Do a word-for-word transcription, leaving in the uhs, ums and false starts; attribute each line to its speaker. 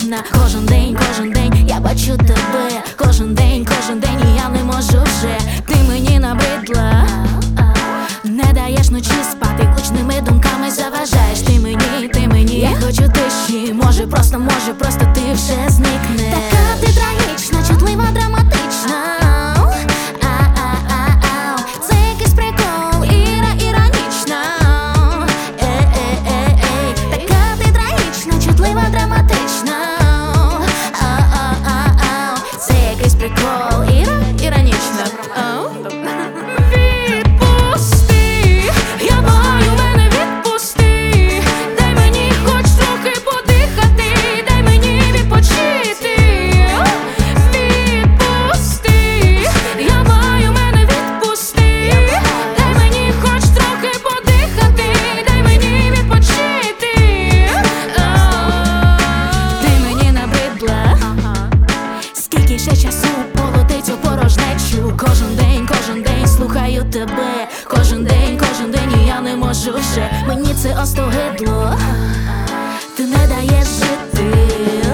Speaker 1: вікна. Кожен день, кожен день я бачу тебе. Кожен день, кожен день і я не можу вже. Ти мені набридла, не даєш ночі спати, гучними думками заважаєш. Ти мені, ти мені, я хочу тиші. Може просто, може просто ти вже зникнеш. Така ти трагічна, чутлива, драматична. Ау-ау-ау-ау. Це якийсь прикол, іра, іронічна. Ей-ей-ей-ей. Така ти трагічна, чутлива, драматична. Ау-ау-ау-ау. Це якийсь прикол, іра, іронічна. Ау. Скільки ще часу полетить у порожнечу. Кожен день, кожен день слухаю тебе. Кожен день, кожен день і я не можу вже. Мені це остогидло. Ти не даєш жити.